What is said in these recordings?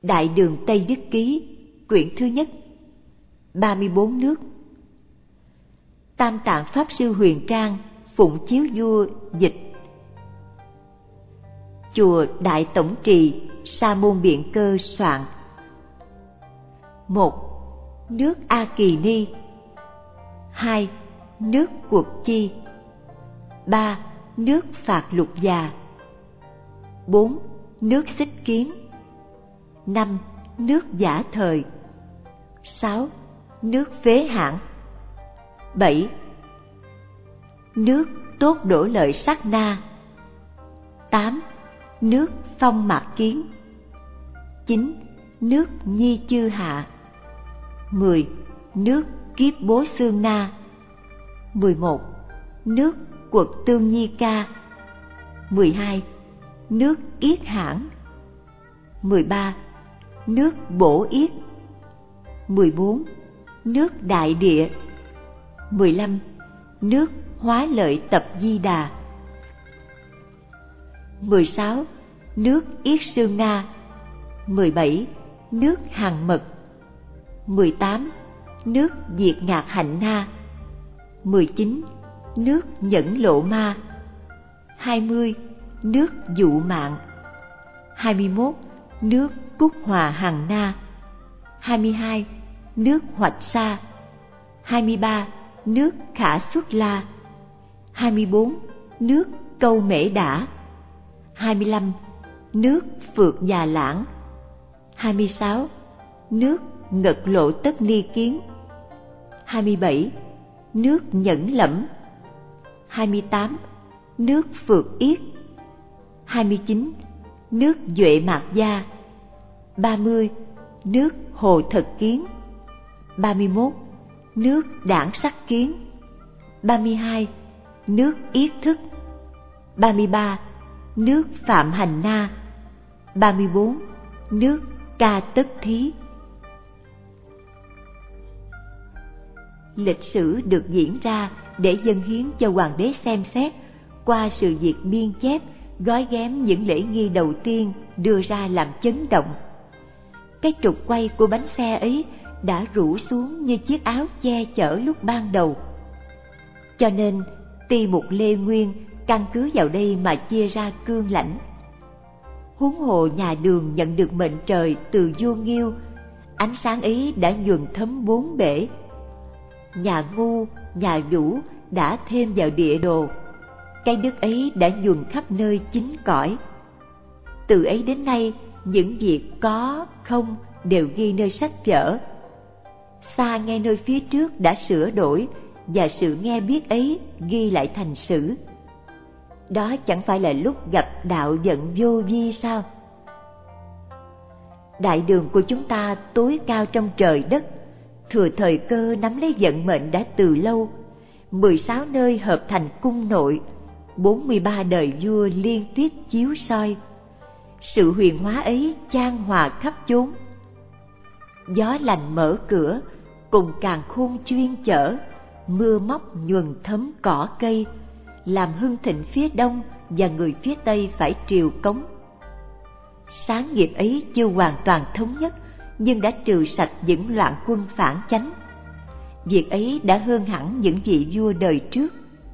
Đại Đường Tây Đức Ký, quyển thứ nhất, 34 nước. Tam Tạng Pháp Sư Huyền Trang, phụng chiếu vua dịch. Chùa Đại Tổng Trì, Sa môn Biện Cơ soạn. 1. Nước A Kỳ Ni. 2. Nước Quật Chi. 3. Nước Phạt Lục Già. 4. Nước Xích Kiến. 5. Nước Giả Thời. 6. Nước Phế Hãn. 7. Nước Tốt Đổ Lợi Sát Na. 8. Nước Phong Mạc Kiến. 9. Nước Nhi Chư Hạ. 10. Nước Kiếp Bố Xương Na. 11. Nước Quật Tương Nhi Ca. 12. Nước Yết Hãn. 13. Nước Bổ Yết. 14. Nước Đại Địa. 15. Nước Hóa Lợi Tập Di Đà. 16. Nước Yết Sương Na. 17. Nước Hằng Mật. 18. Nước Diệt Ngạc Hạnh Na. 19. Nước Nhẫn Lộ Ma. 20. Nước Dụ Mạng. 21. Nước Cúc Hòa Hằng Na. 22. Nước Hoạch Sa. 23. Nước Khả Xuất La. 24. Nước Câu Mễ Đả. 25. Nước Phượt Già Lãng. 26. Nước Ngật Lộ Tất Ni Kiến. 27. Nước Nhẫn Lẫm. 28. Nước Phượt Yết. 29. Nước Duệ Mạc Gia. 30. Nước Hồ Thật Kiến. 31. Nước Đảng Sắc Kiến. 32. Nước Yết Thức. 33. Nước Phạm Hành Na. 34. Nước Ca Tất Thí. Lịch sử được diễn ra để dâng hiến cho hoàng đế xem xét qua sự việc biên chép, gói ghém những lễ nghi đầu tiên đưa ra làm chấn động. Cái trục quay của bánh xe ấy đã rũ xuống như chiếc áo che chở lúc ban đầu. Cho nên Ti Mục Lê Nguyên căn cứ vào đây mà chia ra cương lãnh. Huống hồ nhà Đường nhận được mệnh trời từ vua Nghiêu, ánh sáng ấy đã nhuần thấm bốn bể. Nhà Ngu, nhà Vũ đã thêm vào địa đồ, cái đức ấy đã nhuần khắp nơi chín cõi. Từ ấy đến nay, những việc có, không đều ghi nơi sách vở. Xa nghe nơi phía trước đã sửa đổi, và sự nghe biết ấy ghi lại thành sử. Đó chẳng phải là lúc gặp đạo vận vô vi sao? Đại Đường của chúng ta tối cao trong trời đất, thừa thời cơ nắm lấy vận mệnh đã từ lâu. 16 nơi hợp thành cung nội, 43 đời vua liên tiếp chiếu soi. Sự huyền hóa ấy chan hòa khắp chốn. Gió lành mở cửa, cùng càn khôn chuyên chở, mưa móc nhuần thấm cỏ cây, làm hưng thịnh phía đông và người phía tây phải triều cống. Sáng nghiệp ấy chưa hoàn toàn thống nhất, nhưng đã trừ sạch những loạn quân phản chánh. Việc ấy đã hơn hẳn những vị vua đời trước.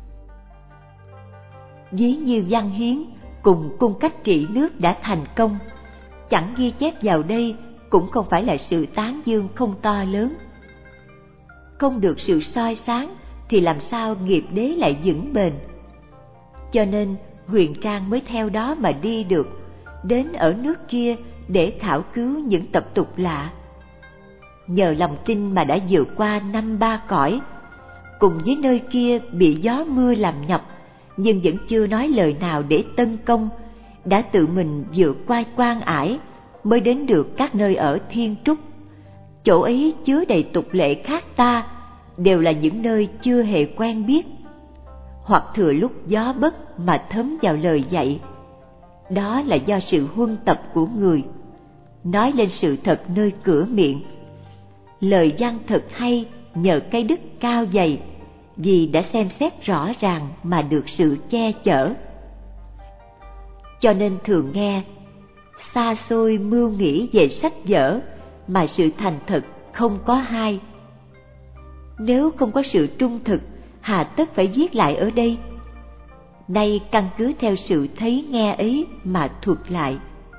Ví như Văn Hiến cùng cung cách trị nước đã thành công, chẳng ghi chép vào đây cũng không phải là sự tán dương không to lớn. Không được sự soi sáng thì làm sao nghiệp đế lại vững bền. Cho nên Huyền Trang mới theo đó mà đi được, đến ở nước kia để khảo cứu những tập tục lạ. Nhờ lòng tin mà đã vượt qua 5-3 cõi, cùng với nơi kia bị gió mưa làm nhọc, nhưng vẫn chưa nói lời nào để tấn công, đã tự mình vượt qua quan ải, mới đến được các nơi ở Thiên Trúc. Chỗ ấy chứa đầy tục lệ khác ta, đều là những nơi chưa hề quen biết, hoặc thừa lúc gió bất mà thấm vào lời dạy. Đó là do sự huân tập của người, nói lên sự thật nơi cửa miệng. Lời văn thật hay nhờ cái đức cao dày, vì đã xem xét rõ ràng mà được sự che chở. Cho nên thường nghe xa xôi mưu nghĩ về sách vở mà sự thành thật không có hai. Nếu không có sự trung thực, hà tất phải viết lại ở đây? Nay căn cứ theo sự thấy nghe ấy mà thuật lại.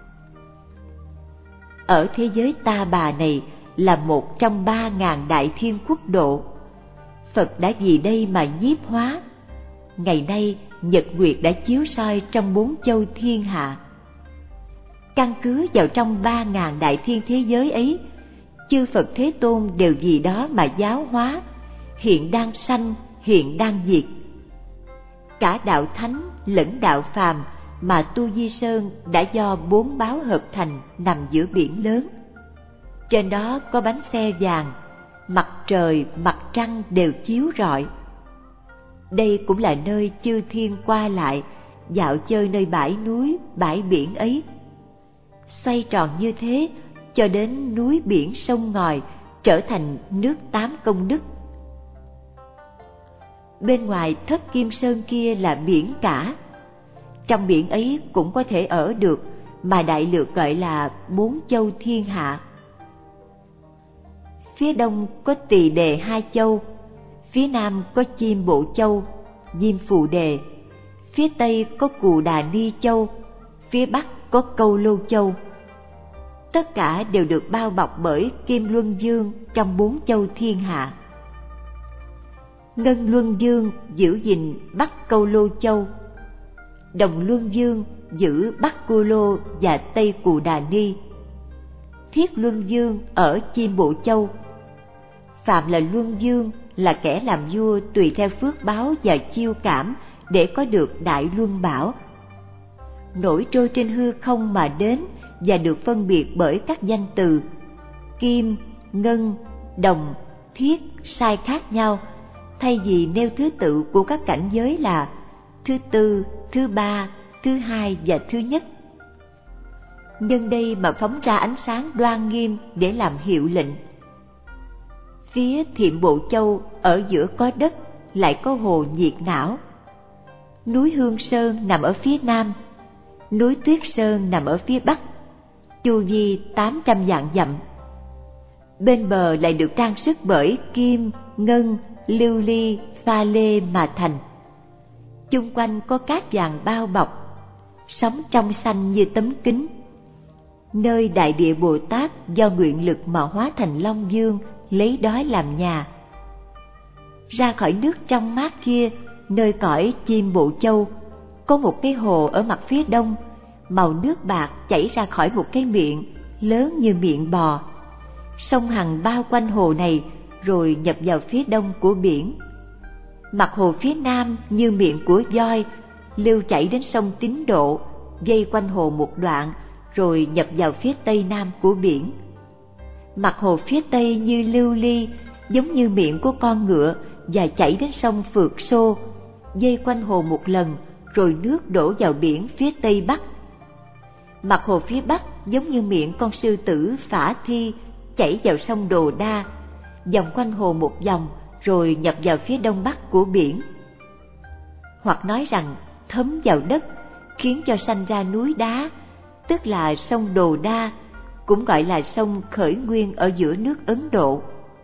Ở thế giới Ta Bà này là một trong 3.000 đại thiên quốc độ. Phật đã vì đây mà nhiếp hóa. Ngày nay nhật nguyệt đã chiếu soi trong 4 châu thiên hạ. Căn cứ vào trong 3.000 đại thiên thế giới ấy, chư Phật Thế Tôn đều vì đó mà giáo hóa, hiện đang sanh, hiện đang diệt. Cả đạo thánh lẫn đạo phàm mà Tu Di Sơn đã do 4 báo hợp thành nằm giữa biển lớn. Trên đó có bánh xe vàng, mặt trời, mặt trăng đều chiếu rọi. Đây cũng là nơi chư thiên qua lại, dạo chơi nơi bãi núi, bãi biển ấy. Xoay tròn như thế cho đến núi biển sông ngòi trở thành nước 8 công đức. Bên ngoài Thất Kim Sơn kia là biển cả. Trong biển ấy cũng có thể ở được, mà Đại Lược gọi là 4 châu thiên hạ. Phía đông có Tỳ Đề 2 châu, phía nam có Chim Bộ Châu, Diêm Phù Đề, phía tây có Cù Đà Ni Châu, phía bắc có Câu Lô Châu. Tất cả đều được bao bọc bởi Kim Luân Dương trong 4 châu thiên hạ. Ngân Luân Dương giữ gìn Bắc Câu Lô Châu, Đồng Luân Dương giữ Bắc Cô Lô và Tây Cù Đà Ni, Thiết Luân Dương ở Chim Bộ Châu. Phạm là Luân Dương là kẻ làm vua tùy theo phước báo và chiêu cảm để có được Đại Luân Bảo. Nổi trôi trên hư không mà đến và được phân biệt bởi các danh từ Kim, Ngân, Đồng, Thiết sai khác nhau, thay vì nêu thứ tự của các cảnh giới là thứ tư, thứ ba, thứ hai và thứ nhất. Nhân đây mà phóng ra ánh sáng đoan nghiêm để làm hiệu lệnh. Phía Thiệm Bộ Châu ở giữa có đất, lại có hồ nhiệt não. Núi Hương Sơn nằm ở phía nam, núi Tuyết Sơn nằm ở phía bắc, chu vi 800 vạn dặm. Bên bờ lại được trang sức bởi kim, ngân, lưu ly, pha lê mà thành. Chung quanh có cát vàng bao bọc, sóng trong xanh như tấm kính. Nơi Đại Địa Bồ Tát do nguyện lực mà hóa thành Long Dương, lấy đó làm nhà. Ra khỏi nước trong mát kia, nơi cõi Chim Bộ Châu, có một cái hồ ở mặt phía đông, màu nước bạc chảy ra khỏi một cái miệng lớn như miệng bò. Sông Hằng bao quanh hồ này rồi nhập vào phía đông của biển. Mặt hồ phía nam như miệng của voi, lưu chảy đến sông Tín Độ, dây quanh hồ một đoạn rồi nhập vào phía tây nam của biển. Mặt hồ phía tây như lưu ly, giống như miệng của con ngựa và chảy đến sông Phượt Xô, dây quanh hồ một lần rồi nước đổ vào biển phía tây bắc. Mặt hồ phía bắc giống như miệng con sư tử Phả Thi, chảy vào sông Đồ Đa, vòng quanh hồ một vòng rồi nhập vào phía đông bắc của biển. Hoặc nói rằng thấm vào đất, khiến cho sanh ra núi đá, tức là sông Đồ Đa, cũng gọi là sông khởi nguyên ở giữa nước Ấn Độ.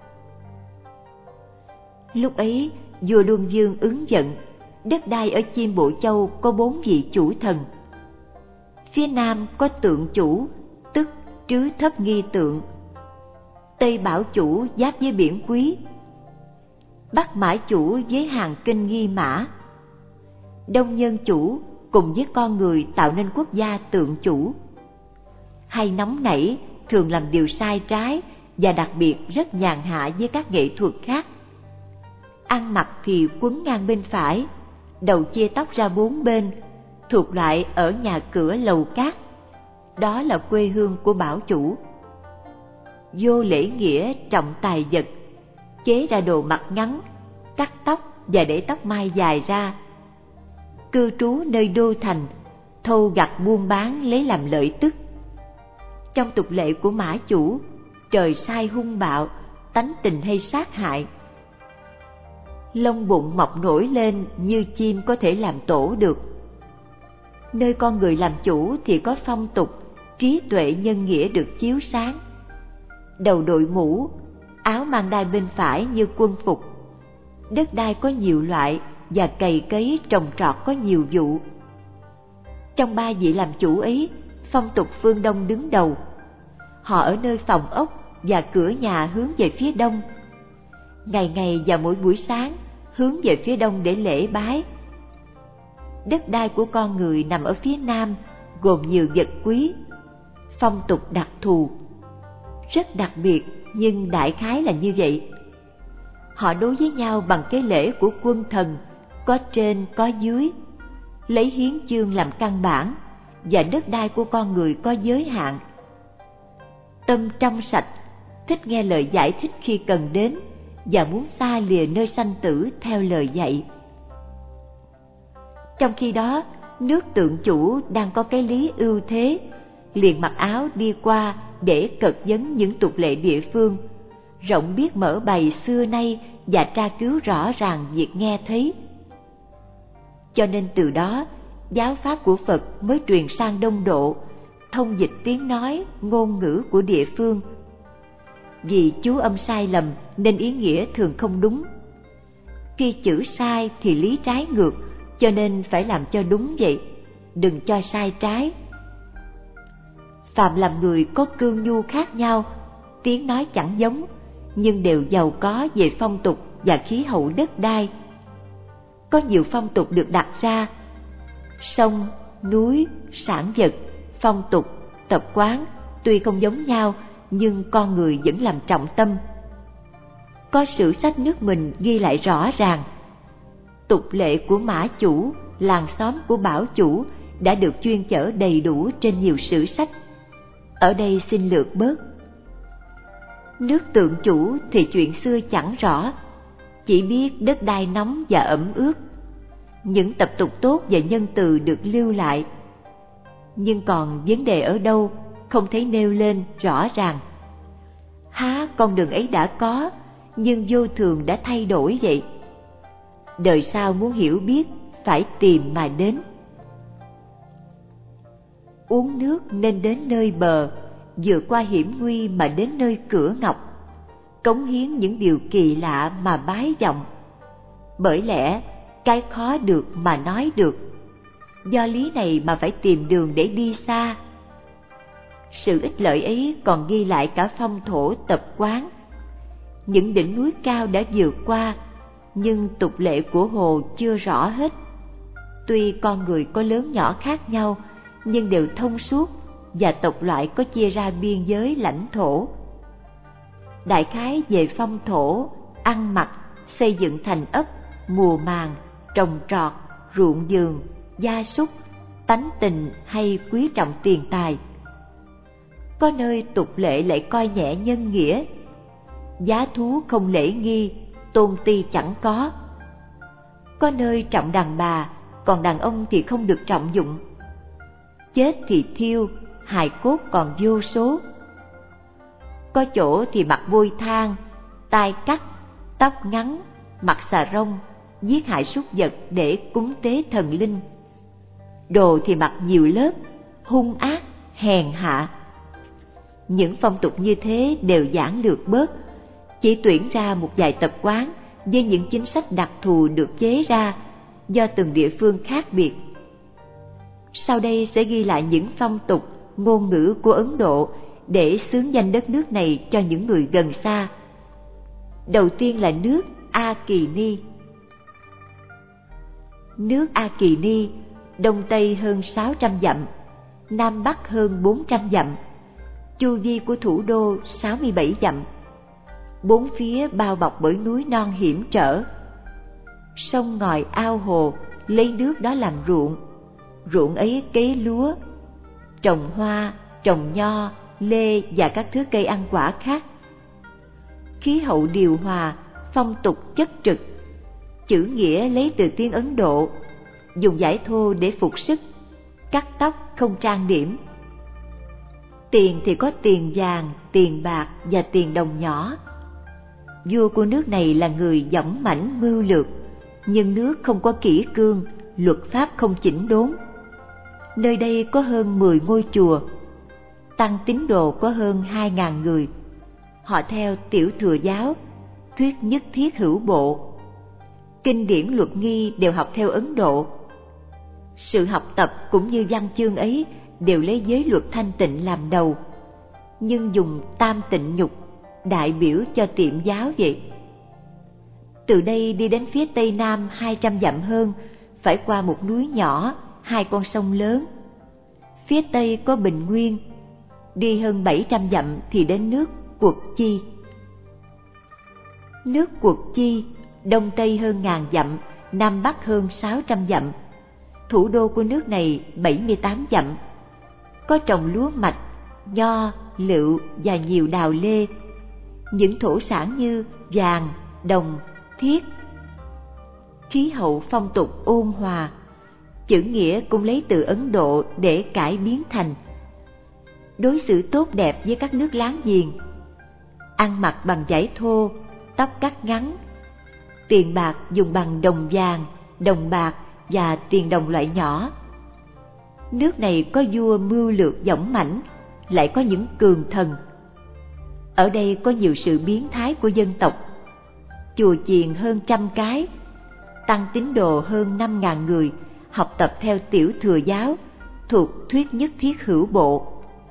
Lúc ấy, vua Luân Dương ứng giận, đất đai ở Chim Bộ Châu có 4 vị chủ thần. Phía nam có Tượng Chủ, tức Trứ Thấp Nghi Tượng. Tây Bảo Chủ giáp với biển Quý. Bắc Mã Chủ với Hàng Kinh Nghi Mã. Đông Nhân Chủ cùng với con người tạo nên quốc gia Tượng Chủ. Hay nóng nảy, thường làm điều sai trái và đặc biệt rất nhàn hạ với các nghệ thuật khác. Ăn mặc thì quấn ngang bên phải, đầu chia tóc ra 4 bên, thuộc loại ở nhà cửa lầu cát. Đó là quê hương của Bảo Chủ. Vô lễ nghĩa trọng tài vật, chế ra đồ mặc ngắn, cắt tóc và để tóc mai dài ra. Cư trú nơi đô thành, thâu gặt buôn bán lấy làm lợi tức. Trong tục lệ của Mã Chủ, trời sai hung bạo, tánh tình hay sát hại. Lông bụng mọc nổi lên như chim có thể làm tổ được. Nơi con người làm chủ thì có phong tục, trí tuệ nhân nghĩa được chiếu sáng. Đầu đội mũ, áo mang đai bên phải như quân phục. Đất đai có nhiều loại và cày cấy trồng trọt có nhiều vụ. Trong ba vị làm chủ ấy, phong tục phương Đông đứng đầu. Họ ở nơi phòng ốc và cửa nhà hướng về phía đông. Ngày ngày và mỗi buổi sáng hướng về phía đông để lễ bái. Đất đai của con người nằm ở phía nam, gồm nhiều vật quý. Phong tục đặc thù, rất đặc biệt, nhưng đại khái là như vậy. Họ đối với nhau bằng cái lễ của quân thần, có trên có dưới, lấy hiến chương làm căn bản, và đất đai của con người có giới hạn. Tâm trong sạch, thích nghe lời giải thích khi cần đến, và muốn xa lìa nơi sanh tử theo lời dạy. Trong khi đó, nước Tượng Chủ đang có cái lý ưu thế, liền mặc áo đi qua để cật vấn những tục lệ địa phương, rộng biết mở bày xưa nay và tra cứu rõ ràng việc nghe thấy. Cho nên từ đó, giáo pháp của Phật mới truyền sang Đông Độ, thông dịch tiếng nói, ngôn ngữ của địa phương. Vì chú âm sai lầm nên ý nghĩa thường không đúng. Khi chữ sai thì lý trái ngược, cho nên phải làm cho đúng vậy, đừng cho sai trái. Phàm làm người có cương nhu khác nhau, tiếng nói chẳng giống, nhưng đều giàu có về phong tục và khí hậu đất đai. Có nhiều phong tục được đặt ra: sông, núi, sản vật, phong tục, tập quán tuy không giống nhau, nhưng con người vẫn làm trọng tâm. Có sử sách nước mình ghi lại rõ ràng. Tục lệ của Mã Chủ, làng xóm của Bảo Chủ đã được chuyên chở đầy đủ trên nhiều sử sách. Ở đây xin lược bớt. Nước Tượng Chủ thì chuyện xưa chẳng rõ, chỉ biết đất đai nóng và ẩm ướt. Những tập tục tốt và nhân từ được lưu lại, nhưng còn vấn đề ở đâu không thấy nêu lên rõ ràng. Há con đường ấy đã có, nhưng vô thường đã thay đổi vậy. Đời sau muốn hiểu biết, phải tìm mà đến. Uống nước nên đến nơi bờ, vượt qua hiểm nguy mà đến nơi cửa ngọc. Cống hiến những điều kỳ lạ mà bái vọng. Bởi lẽ cái khó được mà nói được, do lý này mà phải tìm đường để đi xa. Sự ích lợi ấy còn ghi lại cả phong thổ tập quán. Những đỉnh núi cao đã vượt qua, nhưng tục lệ của Hồ chưa rõ hết. Tuy con người có lớn nhỏ khác nhau, nhưng đều thông suốt, và tộc loại có chia ra biên giới lãnh thổ. Đại khái về phong thổ, ăn mặc, xây dựng thành ấp, mùa màng, trồng trọt, ruộng vườn, gia súc, tánh tình hay quý trọng tiền tài. Có nơi tục lệ lại coi nhẹ nhân nghĩa, giá thú không lễ nghi, tôn ti chẳng có. Có nơi trọng đàn bà, còn đàn ông thì không được trọng dụng. Chết thì thiêu, hài cốt còn vô số. Có chỗ thì mặc vôi than, tai cắt, tóc ngắn, mặc xà rông, giết hại súc vật để cúng tế thần linh. Đồ thì mặc nhiều lớp, hung ác, hèn hạ. Những phong tục như thế đều giản lược bớt, chỉ tuyển ra một vài tập quán với những chính sách đặc thù được chế ra do từng địa phương khác biệt. Sau đây sẽ ghi lại những phong tục, ngôn ngữ của Ấn Độ để xướng danh đất nước này cho những người gần xa. Đầu tiên là nước A Kỳ Ni. Nước A Kỳ Ni, đông tây hơn 600 dặm, nam bắc hơn 400 dặm, chu vi của thủ đô 67 dặm. Bốn phía bao bọc bởi núi non hiểm trở. Sông ngòi ao hồ lấy nước đó làm ruộng. Ruộng ấy cấy lúa, trồng hoa, trồng nho, lê và các thứ cây ăn quả khác. Khí hậu điều hòa, phong tục chất trực. Chữ nghĩa lấy từ tiếng Ấn Độ, dùng vải thô để phục sức, cắt tóc không trang điểm. Tiền thì có tiền vàng, tiền bạc và tiền đồng nhỏ. Vua của nước này là người dõng mãnh mưu lược, nhưng nước không có kỷ cương, luật pháp không chỉnh đốn. Nơi đây có hơn 10 ngôi chùa. tăng tín đồ có hơn 2.000 người. Họ theo Tiểu Thừa giáo, thuyết nhất thiết hữu bộ. Kinh điển luật nghi đều học theo Ấn Độ. Sự học tập cũng như văn chương ấy đều lấy giới luật thanh tịnh làm đầu, nhưng dùng tam tịnh nhục đại biểu cho tiệm giáo vậy. Từ đây đi đến phía tây nam 200 dặm hơn, phải qua một núi nhỏ, 2 con sông lớn. Phía tây có Bình Nguyên, đi hơn 700 dặm thì đến nước Quật Chi. Nước Quật Chi, đông tây hơn 1000 dặm, nam bắc hơn 600 dặm. Thủ đô của nước này 78 dặm. Có trồng lúa mạch, nho, lựu và nhiều đào lê. Những thổ sản như vàng, đồng, thiết. Khí hậu phong tục ôn hòa. Chữ nghĩa cũng lấy từ Ấn Độ để cải biến thành. Đối xử tốt đẹp với các nước láng giềng. Ăn mặc bằng vải thô, tóc cắt ngắn. Tiền bạc dùng bằng đồng vàng, đồng bạc và tiền đồng loại nhỏ. Nước này có vua mưu lược dõng mãnh, lại có những cường thần. Ở đây có nhiều sự biến thái của dân tộc. Chùa chiền hơn 100 cái, tăng tín đồ hơn 5.000 người, học tập theo Tiểu Thừa giáo, thuộc thuyết nhất thiết hữu bộ.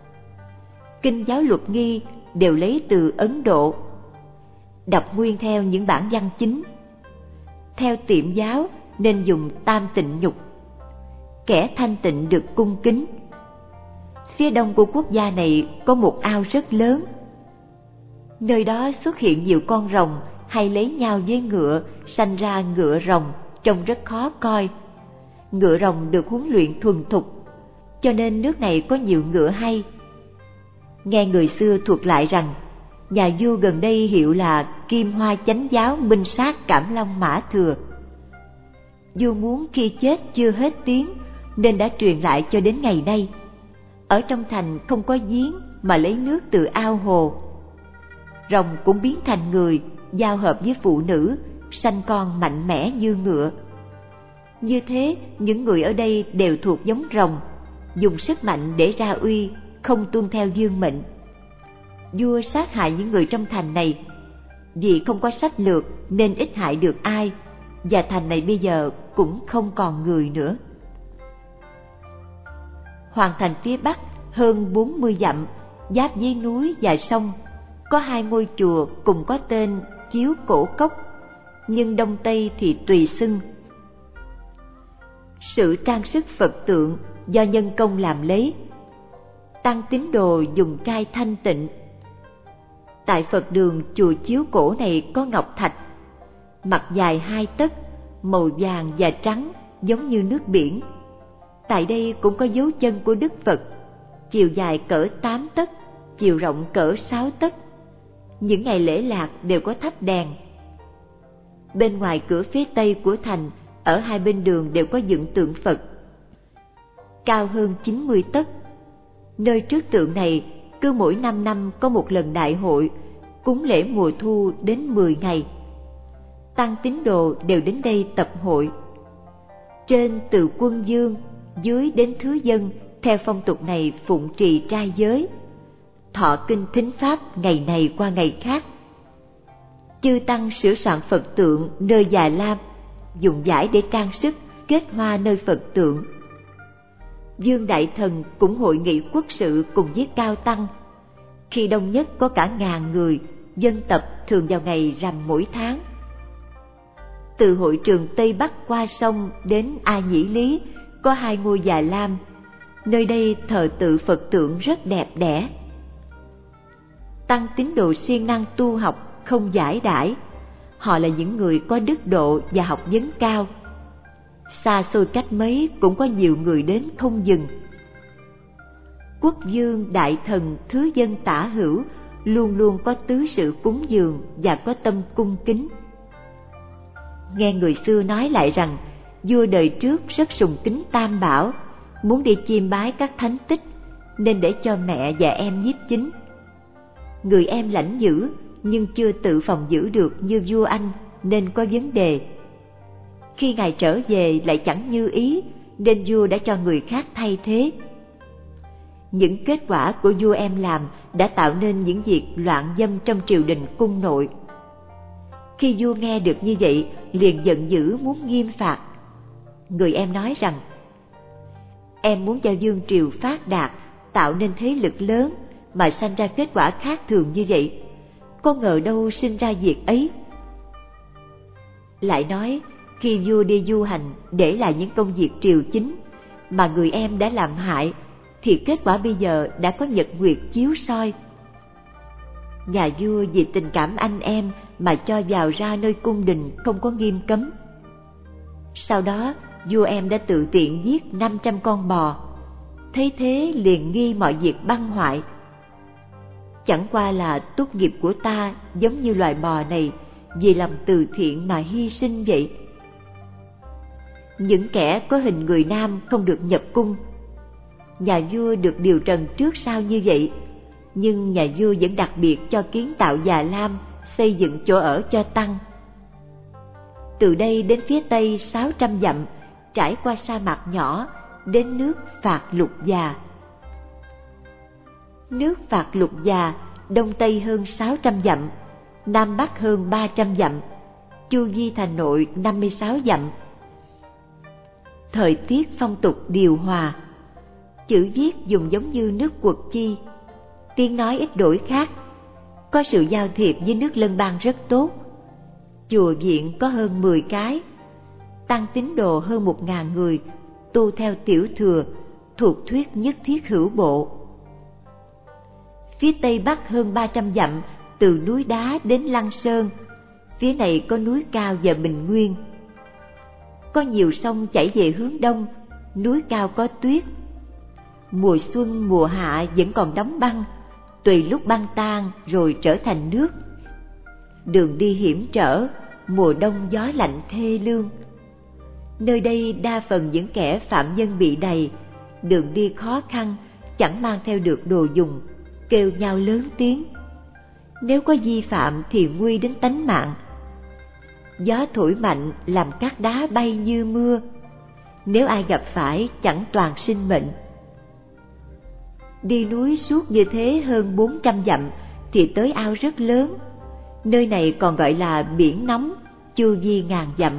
Kinh giáo luật nghi đều lấy từ Ấn Độ, đọc nguyên theo những bản văn chính. Theo tiệm giáo nên dùng tam tịnh nhục, kẻ thanh tịnh được cung kính. Phía đông của quốc gia này có một ao rất lớn. Nơi đó xuất hiện nhiều con rồng hay lấy nhau với ngựa, sanh ra ngựa rồng, trông rất khó coi. Ngựa rồng được huấn luyện thuần thục, cho nên nước này có nhiều ngựa hay. Nghe người xưa thuật lại rằng, nhà vua gần đây hiệu là Kim Hoa Chánh Giáo Minh Sát Cảm Long Mã Thừa. Vua muốn khi chết chưa hết tiếng nên đã truyền lại cho đến ngày nay. Ở trong thành không có giếng mà lấy nước từ ao hồ. Rồng cũng biến thành người, giao hợp với phụ nữ, sanh con mạnh mẽ như ngựa. Như thế, những người ở đây đều thuộc giống rồng, dùng sức mạnh để ra uy, không tuân theo dương mệnh. Vua sát hại những người trong thành này. Vì không có sách lược nên ít hại được ai, và thành này bây giờ cũng không còn người nữa. Hoàng thành phía bắc hơn 40 dặm, giáp với núi và sông, có 2 ngôi chùa cùng có tên Chiếu Cổ Cốc, nhưng đông tây thì tùy xưng. Sự trang sức Phật tượng do nhân công làm lấy. Tăng tín đồ dùng trai thanh tịnh. Tại Phật đường chùa Chiếu Cổ này có ngọc thạch, mặt dài 2 tấc, màu vàng và trắng giống như nước biển. Tại đây cũng có dấu chân của Đức Phật, chiều dài cỡ 8 tấc, chiều rộng cỡ 6 tấc. Những ngày lễ lạc đều có thắp đèn. Bên ngoài cửa phía tây của thành, ở 2 bên đường đều có dựng tượng Phật, cao hơn 90 tấc. Nơi trước tượng này, cứ mỗi 5 năm có một lần đại hội, cúng lễ mùa thu đến 10 ngày. Tăng tín đồ đều đến đây tập hội. Trên từ quân dương, dưới đến thứ dân, theo phong tục này phụng trì trai giới, thọ kinh thính pháp ngày này qua ngày khác. Chư tăng sửa soạn Phật tượng nơi Già Lam, dùng vải để trang sức, kết hoa nơi Phật tượng. Dương Đại Thần cũng hội nghị quốc sự cùng với cao tăng. Khi đông nhất có cả 1000 người, dân tập thường vào ngày rằm mỗi tháng. Từ hội trường Tây Bắc qua sông đến A Nhĩ Lý có 2 ngôi Già Lam. Nơi đây thờ tự Phật tượng rất đẹp đẽ. Tăng tín đồ siêng năng tu học, không giải đãi. Họ là những người có đức độ và học vấn cao. Xa xôi cách mấy cũng có nhiều người đến không dừng. Quốc vương, đại thần, thứ dân tả hữu luôn luôn có tứ sự cúng dường và có tâm cung kính. Nghe người xưa nói lại rằng vua đời trước rất sùng kính Tam Bảo, muốn đi chiêm bái các thánh tích nên để cho mẹ và em nhiếp chính. Người em lãnh dữ nhưng chưa tự phòng giữ được như vua anh nên có vấn đề. Khi ngài trở về lại chẳng như ý nên vua đã cho người khác thay thế. Những kết quả của vua em làm đã tạo nên những việc loạn dâm trong triều đình cung nội. Khi vua nghe được như vậy, liền giận dữ muốn nghiêm phạt. Người em nói rằng: em muốn cho vương triều phát đạt, tạo nên thế lực lớn, mà sanh ra kết quả khác thường như vậy, có ngờ đâu sinh ra việc ấy. Lại nói, khi vua đi du hành để lại những công việc triều chính mà người em đã làm hại, thì kết quả bây giờ đã có nhật nguyệt chiếu soi. Nhà vua vì tình cảm anh em mà cho vào ra nơi cung đình không có nghiêm cấm. Sau đó vua em đã tự tiện giết 500 con bò, thấy thế liền nghi mọi việc băng hoại. Chẳng qua là túc nghiệp của ta giống như loài bò này, vì làm từ thiện mà hy sinh vậy. Những kẻ có hình người nam không được nhập cung. Nhà vua được điều trần trước sau như vậy, nhưng nhà vua vẫn đặc biệt cho kiến tạo Già Lam, xây dựng chỗ ở cho tăng. Từ đây đến phía tây 600 dặm, trải qua sa mạc nhỏ, đến nước Phạt Lục Già. Nước Phạt Lục Già đông tây hơn 600 dặm, nam bắc hơn 300 dặm, chu vi thành nội 56 dặm. Thời tiết phong tục điều hòa, chữ viết dùng giống như nước Quật Chi, tiếng nói ít đổi khác, có sự giao thiệp với nước lân bang rất tốt. Chùa viện có hơn 10 cái, tăng tín đồ hơn 1000 người, tu theo tiểu thừa, thuộc thuyết nhất thiết hữu bộ. Phía tây bắc hơn 300 dặm, từ núi đá đến Lăng Sơn, phía này có núi cao và bình nguyên. Có nhiều sông chảy về hướng đông, núi cao có tuyết. Mùa xuân mùa hạ vẫn còn đóng băng, tùy lúc băng tan rồi trở thành nước. Đường đi hiểm trở, mùa đông gió lạnh thê lương. Nơi đây đa phần những kẻ phạm nhân bị đầy, đường đi khó khăn, chẳng mang theo được đồ dùng, kêu nhau lớn tiếng. Nếu có vi phạm thì nguy đến tánh mạng. Gió thổi mạnh làm cát đá bay như mưa, nếu ai gặp phải chẳng toàn sinh mệnh. Đi núi suốt như thế hơn 400 dặm thì tới ao rất lớn, nơi này còn gọi là biển nóng, chu vi ngàn dặm.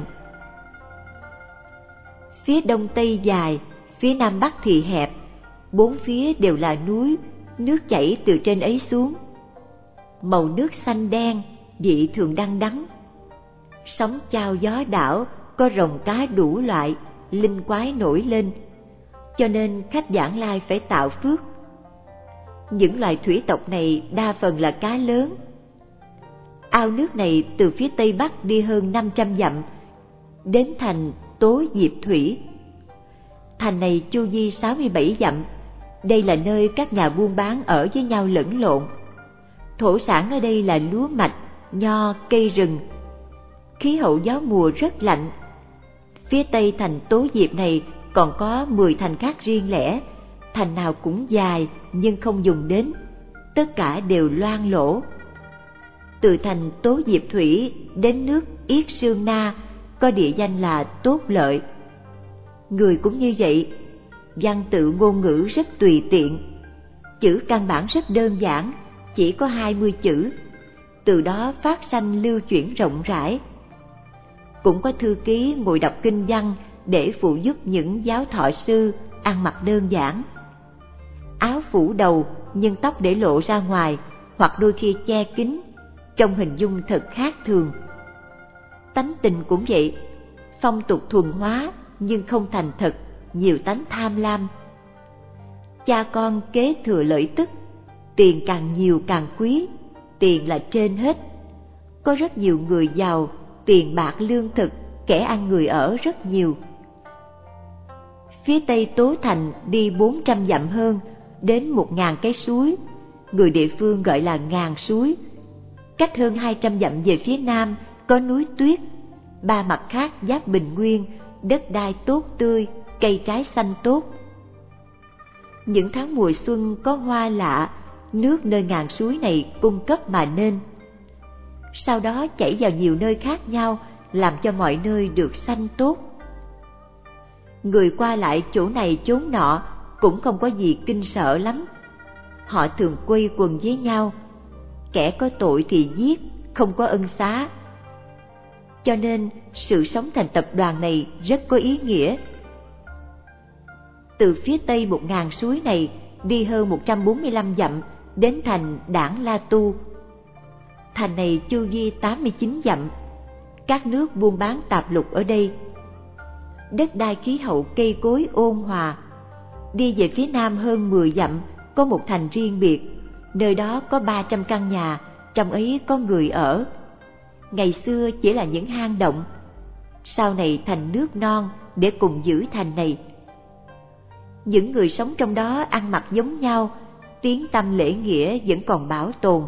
Phía đông tây dài, phía nam bắc thì hẹp, bốn phía đều là núi, nước chảy từ trên ấy xuống. Màu nước xanh đen, vị thường đăng đắng. Sóng chao gió đảo, có rồng cá đủ loại, linh quái nổi lên, cho nên khách vãng lai phải tạo phước. Những loài thủy tộc này đa phần là cá lớn. Ao nước này từ phía tây bắc đi hơn 500 dặm, đến thành Tố Diệp Thủy. Thành này chu vi 67 dặm, đây là nơi các nhà buôn bán ở với nhau lẫn lộn. Thổ sản ở đây là lúa mạch, nho, cây rừng. Khí hậu gió mùa rất lạnh. Phía tây thành Tố Diệp này còn có 10 thành khác riêng lẻ, thành nào cũng dài nhưng không dùng đến, tất cả đều loang lỗ. Từ thành Tố Diệp Thủy đến nước Yết Sương Na có địa danh là Tốt Lợi. Người cũng như vậy, văn tự ngôn ngữ rất tùy tiện, chữ căn bản rất đơn giản, chỉ có 20 chữ, từ đó phát sanh lưu chuyển rộng rãi. Cũng có thư ký ngồi đọc kinh văn để phụ giúp những giáo thọ sư ăn mặc đơn giản. Áo phủ đầu nhưng tóc để lộ ra ngoài, hoặc đôi khi che kín, trông hình dung thật khác thường. Tánh tình cũng vậy, phong tục thuần hóa nhưng không thành thật, nhiều tánh tham lam. Cha con kế thừa lợi tức, tiền càng nhiều càng quý, tiền là trên hết. Có rất nhiều người giàu, tiền bạc lương thực, kẻ ăn người ở rất nhiều. Phía tây Tố Thành đi 400 dặm hơn, đến 1000 cái suối, người địa phương gọi là Ngàn Suối. Cách hơn 200 dặm về phía nam có núi Tuyết, ba mặt khác giáp bình nguyên, đất đai tốt tươi, cây trái xanh tốt. Những tháng mùa xuân có hoa lạ, nước nơi Ngàn Suối này cung cấp mà nên. Sau đó chảy vào nhiều nơi khác nhau, làm cho mọi nơi được xanh tốt. Người qua lại chỗ này chốn nọ, cũng không có gì kinh sợ lắm. Họ thường quây quần với nhau, kẻ có tội thì giết, không có ân xá. Cho nên sự sống thành tập đoàn này rất có ý nghĩa. Từ phía tây 1000 suối này đi hơn 145 dặm đến thành Đảng La Tu. Thành này chu vi 89 dặm. Các nước buôn bán tạp lục ở đây. Đất đai khí hậu cây cối ôn hòa. Đi về phía nam hơn 10 dặm có một thành riêng biệt, nơi đó có 300 căn nhà, trong ấy có người ở. Ngày xưa chỉ là những hang động, sau này thành nước non để cùng giữ thành này. Những người sống trong đó ăn mặc giống nhau, tiếng tăm lễ nghĩa vẫn còn bảo tồn.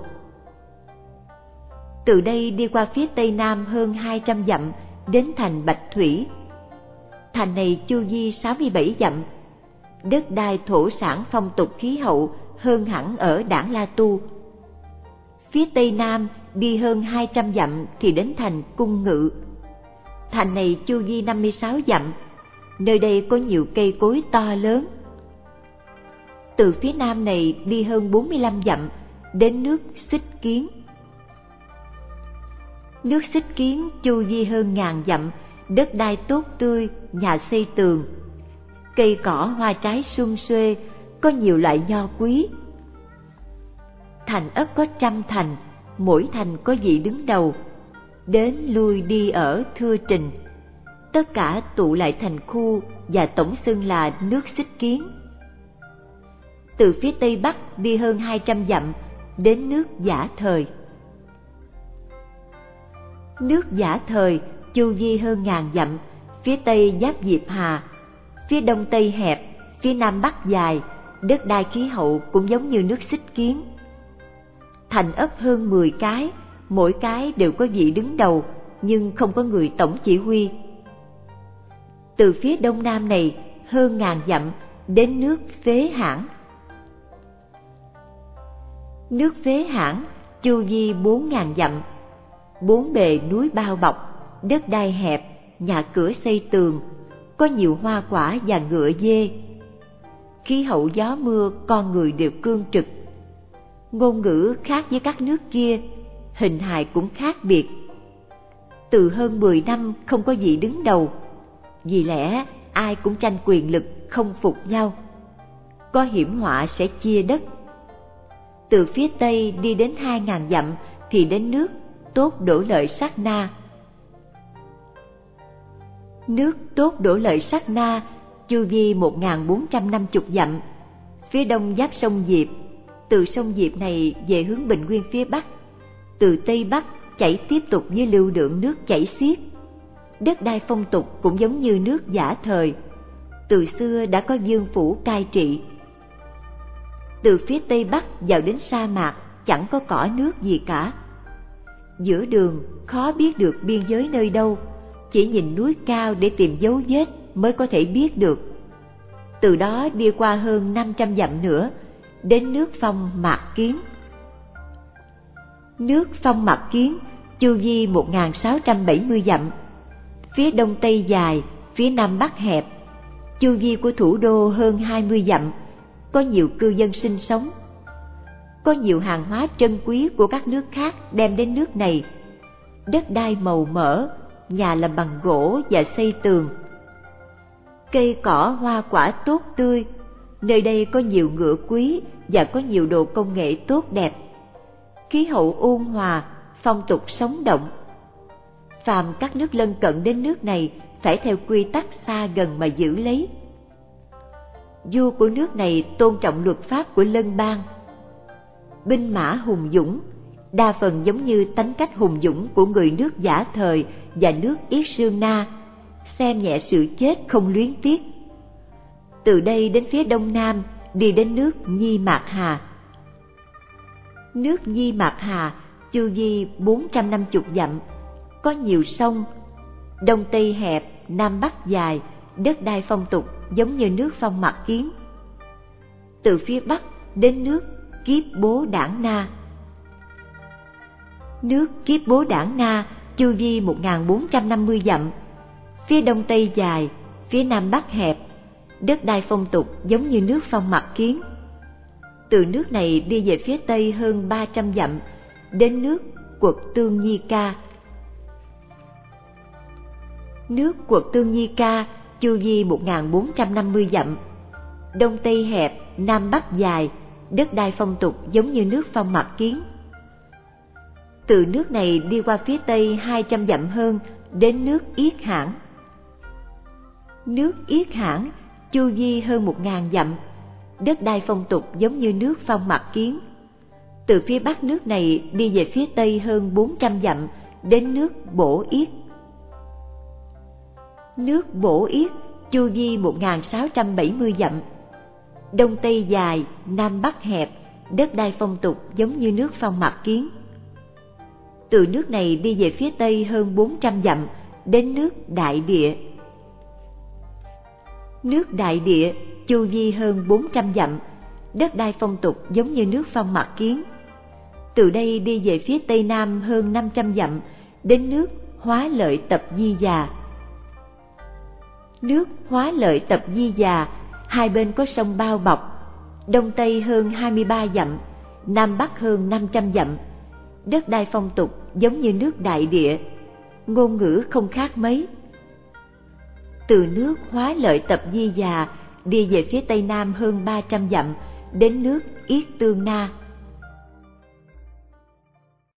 Từ đây đi qua phía tây nam hơn 200 dặm đến thành Bạch Thủy. Thành này chu vi 67 dặm. Đất đai thổ sản phong tục khí hậu hơn hẳn ở Đảng La Tu. Phía tây nam đi hơn 200 dặm thì đến thành Cung Ngự. Thành này chu vi 56 dặm. Nơi đây có nhiều cây cối to lớn. Từ phía nam này đi hơn 45 dặm đến nước Xích Kiến. Nước Xích Kiến chu vi hơn 1000 dặm, đất đai tốt tươi, nhà xây tường. Cây cỏ hoa trái sum xuê, có nhiều loại nho quý. Thành ấp có 100 thành, mỗi thành có vị đứng đầu. Đến lui đi ở thưa trình. Tất cả tụ lại thành khu và tổng xưng là nước Xích Kiến. Từ phía tây bắc đi hơn 200 dặm đến nước Giả Thời. Nước Giả Thời chu vi hơn 1000 dặm, phía tây giáp Diệp Hà, phía đông tây hẹp, phía nam bắc dài, đất đai khí hậu cũng giống như nước Xích Kiến. Thành ấp hơn 10 cái, mỗi cái đều có vị đứng đầu, nhưng không có người tổng chỉ huy. Từ phía đông nam này hơn 1000 dặm đến nước Phế Hãn. Nước Phế Hãn chu vi 4000 dặm, bốn bề núi bao bọc, đất đai hẹp, nhà cửa xây tường, có nhiều hoa quả và ngựa dê. Khí hậu gió mưa, con người đều cương trực. Ngôn ngữ khác với các nước kia, hình hài cũng khác biệt. Từ hơn 10 năm không có vị đứng đầu, vì lẽ ai cũng tranh quyền lực, không phục nhau. Có hiểm họa sẽ chia đất. Từ phía tây đi đến 2000 dặm thì đến nước Tốt Đổ Lợi Sát Na. Nước Tốt Đổ Lợi Sát Na chu vi 1450 dặm, phía đông giáp sông Diệp. Từ sông Diệp này về hướng Bình Nguyên phía bắc, từ tây bắc chảy tiếp tục với lưu lượng nước chảy xiết. Đất đai phong tục cũng giống như nước Giả Thời, từ xưa đã có vương phủ cai trị. Từ phía tây bắc vào đến sa mạc chẳng có cỏ nước gì cả. Giữa đường khó biết được biên giới nơi đâu, chỉ nhìn núi cao để tìm dấu vết mới có thể biết được. Từ đó đi qua hơn 500 dặm nữa đến nước Phong Mạc Kiến. Nước Phong Mạc Kiến chu vi 1670 dặm, phía đông tây dài, phía nam bắc hẹp. Chu vi của thủ đô hơn 20 dặm, có nhiều cư dân sinh sống. Có nhiều hàng hóa trân quý của các nước khác đem đến nước này. Đất đai màu mỡ, nhà làm bằng gỗ và xây tường. Cây cỏ hoa quả tốt tươi, nơi đây có nhiều ngựa quý và có nhiều đồ công nghệ tốt đẹp. Khí hậu ôn hòa, phong tục sống động. Phàm các nước lân cận đến nước này phải theo quy tắc xa gần mà giữ lấy. Vua của nước này tôn trọng luật pháp của lân bang. Binh mã hùng dũng, đa phần giống như tánh cách hùng dũng của người nước Giả Thời và nước Yết Sương Na, xem nhẹ sự chết không luyến tiếc. Từ đây đến phía đông nam đi đến nước Nhi Mạc Hà. Nước Nhi Mạc Hà chu vi 450 dặm, có nhiều sông, đông tây hẹp, nam bắc dài, đất đai phong tục giống như nước Phong Mạc Kiến. Từ phía bắc đến nước Kiếp Bố Đảng Na. Nước Kiếp Bố Đảng Na chu vi 1450 dặm, phía đông tây dài, phía nam bắc hẹp, đất đai phong tục giống như nước Phong Mặc Kiến. Từ nước này đi về phía tây hơn 300 dặm, đến nước Quật Tương Nhi Ca. Nước Quật Tương Nhi Ca chu vi 1450 dặm, đông tây hẹp, nam bắc dài, đất đai phong tục giống như nước Phong Mặc Kiến. Từ nước này đi qua phía tây 200 dặm hơn, đến nước Yết Hãn. Nước Yết Hãn chu vi hơn 1000 dặm, đất đai phong tục giống như nước Phong Mặc Kiến. Từ phía bắc nước này đi về phía tây hơn 400 dặm, đến nước Bổ Yết. Nước Bổ Yết chu vi 1670 dặm, đông tây dài, nam bắc hẹp, đất đai phong tục giống như nước Phong Mặc Kiến. Từ nước này đi về phía tây hơn 400 dặm, đến nước Đại Địa. Nước Đại Địa chu vi hơn 400 dặm, đất đai phong tục giống như nước Phong Mặc Kiến. Từ đây đi về phía tây nam hơn 500 dặm, đến nước Hóa Lợi Tập Di Già. Nước Hóa Lợi Tập Di Già, hai bên có sông bao bọc, đông tây hơn 23 dặm, nam bắc hơn 500 dặm, đất đai phong tục giống như nước Đại Địa, ngôn ngữ không khác mấy. Từ nước Hóa Lợi Tập Di Già đi về phía tây nam hơn 300 dặm, đến nước Yết Tương Na.